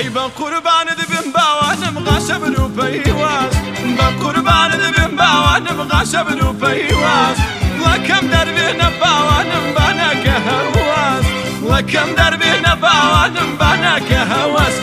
أي بقربان ذبن باوان مغاشا بروبيواز بقربان ذبن باوان مغاشا بروبيواز لكم دربنا باوان بانك هواز لكم دربنا باوان بانك هواز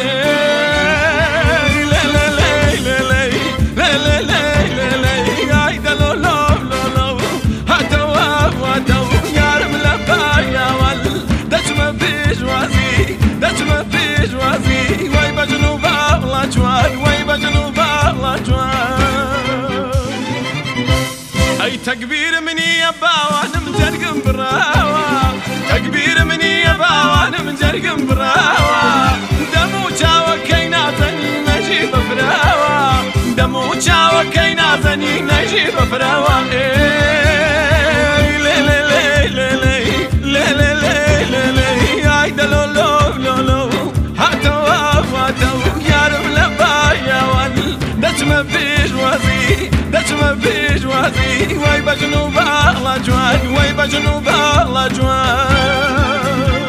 أي تكبير مني يا باوان مجرقم براوا تكبير مني يا باوان مجرقم براوا دمو جاوا كيناتني نجيب فراوا دمو جاوا كيناتني نجيب فراوا وي بجنوب الله جوان وي بجنوب الله جوان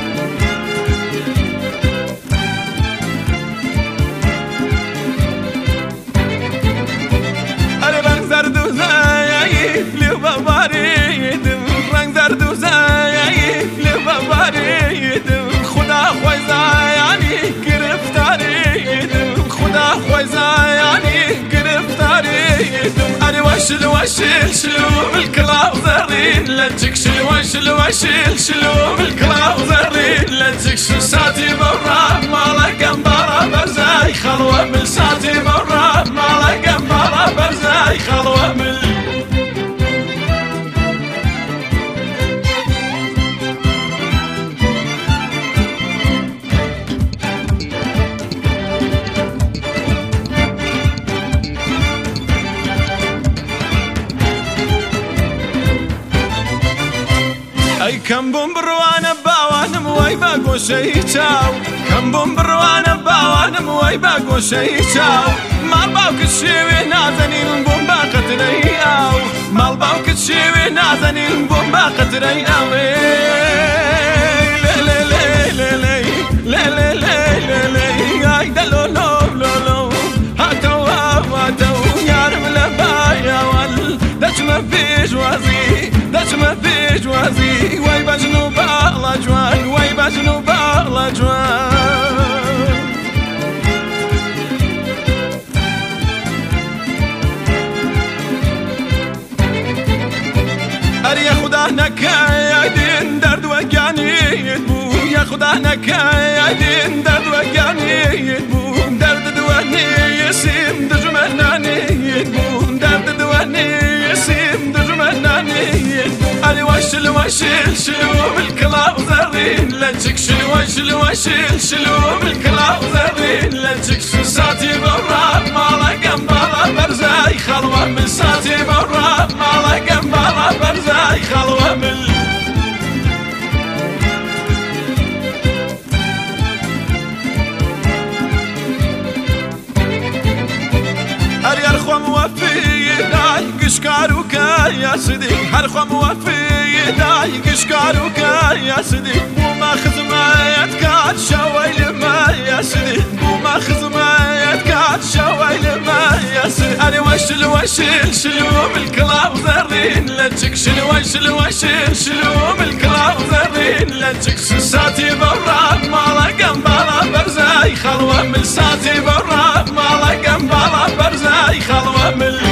أنا رنگ زرد و زایی لیو بباریدم رنگ زرد و زایی لیو بباریدم خدا خوی زایانی گرفتاریدم خدا خوی زایانی گرفتاریدم شلو بالكلاوزرين لا تكشلو شلو بالكلاوزرين لا تكشل ساتي برا مالا قنبرة برزاي خلوة من ساتي برا مالا قنبرة برزاي خلوة من أي كم بمبروان باوان موي باقو شيشاو كم بمبروان باوان موي باقو شيشاو مال باوك الشيوي نازنين بومبا قترياو مال باوك الشيوي نازنين بومبا قترياو لا لا لا لا لا لا لا لا لا أي دلو لو لو لو هاتو هاتو يا رب لبايا وال دش ما فيش وازي دش ما فيش وازي وي بجنوب الله جوان وي بجنوب الله جوان أري يا خدا نكايا دين درد وجاني يدبو يا خدا نكايا دين درد وجاني يدبو درد دواني يسيم دجمناني يدبو درد دواني يسيم دجمناني يدبو أري شلو بالكلاوزرين لا تكشلو شلو بالكلاوزرين لا تكشل ساتي برا مالا قنبرة برزاي خلوة من ساتي برا مالا قنبرة برزاي خلوة من هر الخوة موفي داي قشكاروك يا سيدي هر الخوة موفي داي قشكاروك يا سيدي وما خزمايت كات شوي لما يا سيدي وما خزمايت كات شوي لما يا سيدي أنا شلو بالكلاوزرين لا تكشلو شلو بالكلاوزرين لا تكشل ساتي برا مالا قنبرة برزاي خلوة من ساتي برا مالا قنبرة برزاي خلوة من